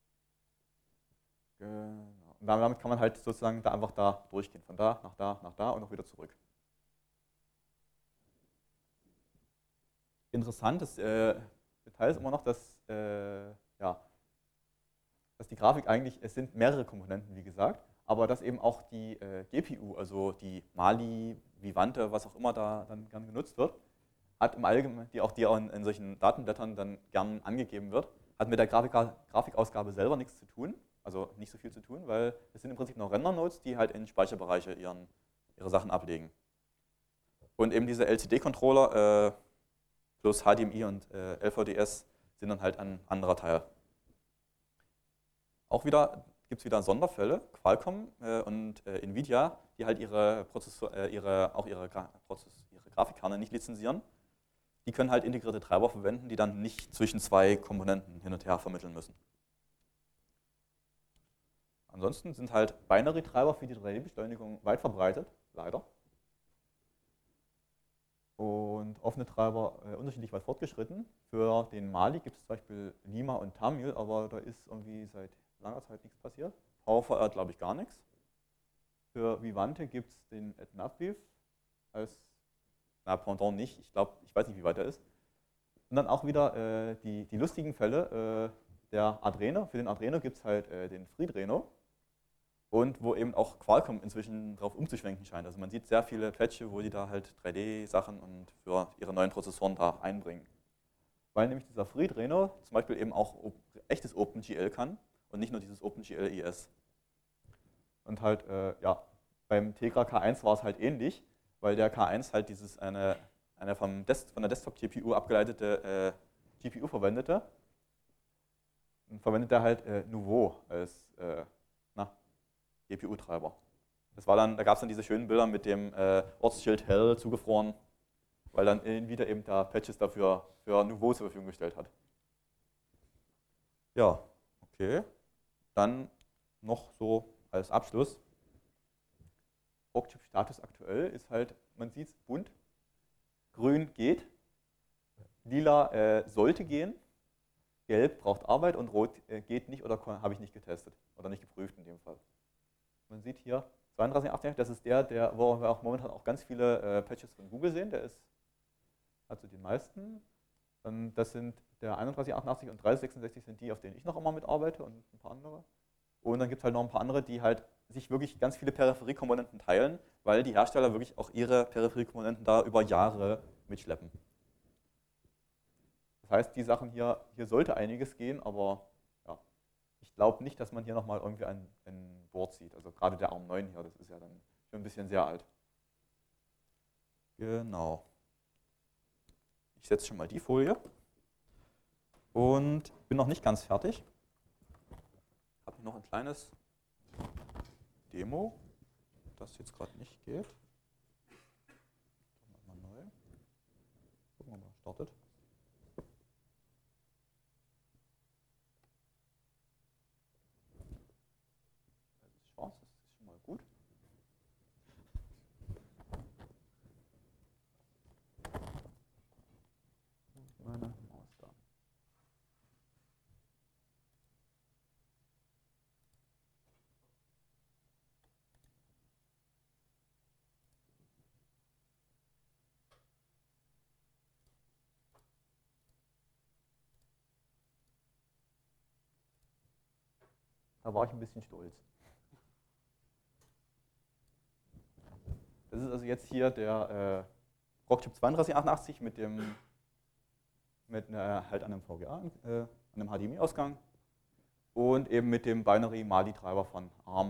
Genau. Und damit kann man halt sozusagen da einfach da durchgehen. Von da nach da, nach da und auch wieder zurück. Interessantes Detail ist immer noch, dass die Grafik eigentlich, es sind mehrere Komponenten, wie gesagt, aber dass eben auch die GPU, also die Mali, Vivante, was auch immer da dann gern genutzt wird, hat im Allgemeinen, die auch in solchen Datenblättern dann gern angegeben wird, hat mit der Grafikausgabe selber nichts zu tun, also nicht so viel zu tun, weil es sind im Prinzip nur Render-Nodes, die halt in Speicherbereiche ihre Sachen ablegen. Und eben diese LCD-Controller plus HDMI und LVDS sind dann halt ein anderer Teil. Auch wieder gibt es wieder Sonderfälle, Qualcomm und Nvidia, die halt ihre Grafikkerne nicht lizenzieren. Die können halt integrierte Treiber verwenden, die dann nicht zwischen zwei Komponenten hin und her vermitteln müssen. Ansonsten sind halt Binary-Treiber für die 3D-Beschleunigung weit verbreitet, leider. Und offene Treiber unterschiedlich weit fortgeschritten. Für den Mali gibt es zum Beispiel Lima und Tamil, aber da ist irgendwie seit langer Zeit nichts passiert. PowerVR glaube ich gar nichts. Für Vivante gibt es den AdNavViv als Pendant nicht. Ich weiß nicht, wie weit er ist. Und dann auch wieder die lustigen Fälle der Adreno. Für den Adreno gibt es halt den Freedreno. Und wo eben auch Qualcomm inzwischen drauf umzuschwenken scheint. Also man sieht sehr viele Patches, wo die da halt 3D-Sachen und für ihre neuen Prozessoren da einbringen. Weil nämlich dieser Freedreno zum Beispiel eben auch echtes OpenGL kann und nicht nur dieses OpenGL ES. Und halt, beim Tegra K1 war es halt ähnlich, weil der K1 halt eine von der Desktop-GPU abgeleitete GPU verwendete. Und verwendet er halt Nouveau als GPU-Treiber. Da gab es dann diese schönen Bilder mit dem Ortsschild Hell zugefroren, weil dann Nvidia eben da Patches dafür für Nouveau zur Verfügung gestellt hat. Ja, okay. Dann noch so als Abschluss. Rockchip-Status aktuell ist halt, man sieht es bunt, grün geht, lila sollte gehen, gelb braucht Arbeit und rot geht nicht oder habe ich nicht getestet oder nicht geprüft in dem Fall. Man sieht hier 3288, das ist wo wir auch momentan auch ganz viele Patches von Google sehen, der ist also die meisten. Das sind der 3188 und 3066 sind die, auf denen ich noch immer mitarbeite und ein paar andere. Und dann gibt es halt noch ein paar andere, die halt sich wirklich ganz viele Peripheriekomponenten teilen, weil die Hersteller wirklich auch ihre Peripheriekomponenten da über Jahre mitschleppen. Das heißt, die Sachen hier sollte einiges gehen, aber ja, ich glaube nicht, dass man hier nochmal irgendwie ein Board sieht. Also gerade der ARM 9 hier, das ist ja dann schon ein bisschen sehr alt. Genau. Ich setze schon mal die Folie und bin noch nicht ganz fertig. Ich habe noch ein kleines Demo, das jetzt gerade nicht geht. Mal neu. Gucken wir mal, startet. Das ist schwarz, das ist schon mal gut. Meine Maus da. Da war ich ein bisschen stolz. Das ist also jetzt hier der Rockchip 3288 mit halt einem VGA, einem HDMI-Ausgang und eben mit dem Binary Mali-Treiber von ARM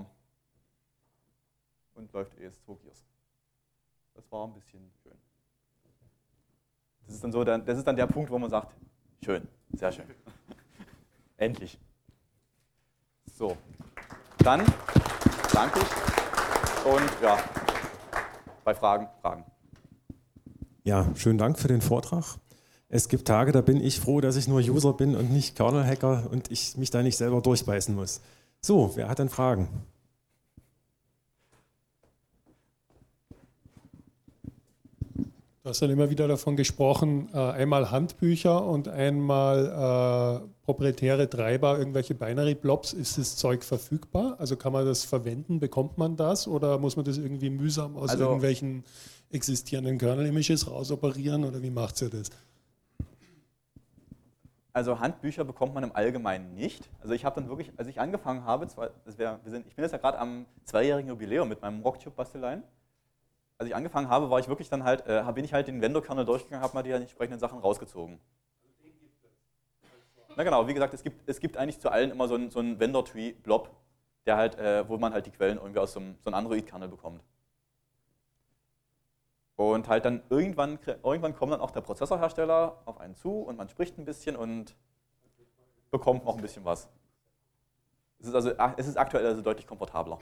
und läuft ES2 Gears. Das war ein bisschen schön. Das ist dann der Punkt, wo man sagt, schön, sehr schön. Endlich. So, dann danke ich und ja, bei Fragen. Ja, schönen Dank für den Vortrag. Es gibt Tage, da bin ich froh, dass ich nur User bin und nicht Kernel-Hacker und ich mich da nicht selber durchbeißen muss. So, wer hat denn Fragen? Du hast dann immer wieder davon gesprochen, einmal Handbücher und einmal proprietäre Treiber, irgendwelche Binary-Blobs. Ist das Zeug verfügbar? Also kann man das verwenden? Bekommt man das? Oder muss man das irgendwie mühsam aus irgendwelchen existierenden Kernel-Images rausoperieren? Oder wie macht ihr das? Also Handbücher bekommt man im Allgemeinen nicht. Also ich habe dann wirklich, als ich angefangen habe, ich bin jetzt ja gerade am 2-jährigen Jubiläum mit meinem Rockchip-Basteleien. als ich angefangen habe, war ich wirklich dann halt, bin ich halt den Vendor-Kernel durchgegangen, habe mal die entsprechenden Sachen rausgezogen. Na genau, wie gesagt, es gibt eigentlich zu allen immer so einen Vendor-Tree-Blob, der halt, wo man halt die Quellen irgendwie aus so einem Android-Kernel bekommt. Und halt dann irgendwann kommt dann auch der Prozessorhersteller auf einen zu und man spricht ein bisschen und bekommt noch ein bisschen was. Es ist aktuell also deutlich komfortabler.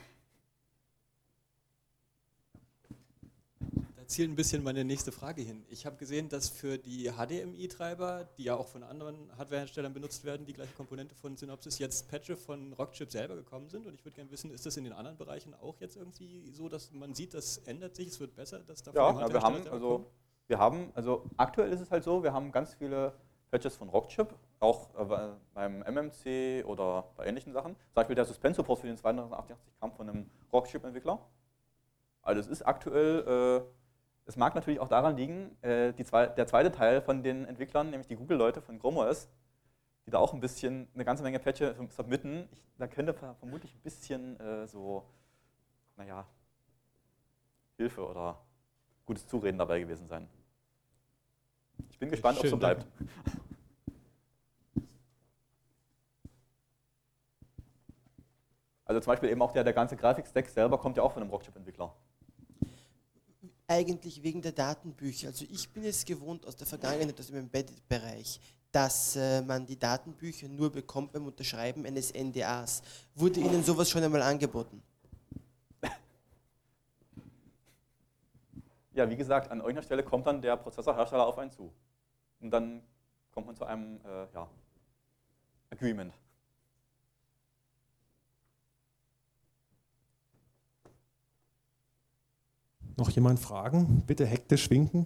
Da zielt ein bisschen meine nächste Frage hin. Ich habe gesehen, dass für die HDMI-Treiber, die ja auch von anderen Hardwareherstellern benutzt werden, die gleiche Komponente von Synopsys, jetzt Patche von Rockchip selber gekommen sind. Und ich würde gerne wissen, ist das in den anderen Bereichen auch jetzt irgendwie so, dass man sieht, das ändert sich, es wird besser, dass da von dem Hardwarehersteller aktuell ist es halt so, wir haben ganz viele Patches von Rockchip, auch beim MMC oder bei ähnlichen Sachen. Zum Beispiel der Suspend-Support für den 288 kam von einem Rockchip-Entwickler. Also es ist aktuell, es mag natürlich auch daran liegen, der zweite Teil von den Entwicklern, nämlich die Google-Leute von Chrome OS, die da auch eine ganze Menge Patches submitten. Da könnte vermutlich ein bisschen Hilfe oder gutes Zureden dabei gewesen sein. Ich bin gespannt, ob es so bleibt. Also zum Beispiel eben auch der ganze Grafikstack selber kommt ja auch von einem Rockchip-Entwickler. Eigentlich wegen der Datenbücher. Also ich bin es gewohnt aus der Vergangenheit, aus dem Embedded-Bereich, dass man die Datenbücher nur bekommt beim Unterschreiben eines NDAs. Wurde Ihnen sowas schon einmal angeboten? Ja, wie gesagt, an irgendeiner Stelle kommt dann der Prozessorhersteller auf einen zu. Und dann kommt man zu einem Agreement. Noch jemand Fragen? Bitte hektisch winken.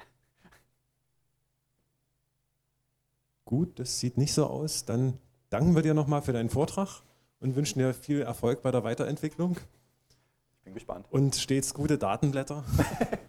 Gut, das sieht nicht so aus. Dann danken wir dir nochmal für deinen Vortrag und wünschen dir viel Erfolg bei der Weiterentwicklung. Ich bin gespannt. Und stets gute Datenblätter.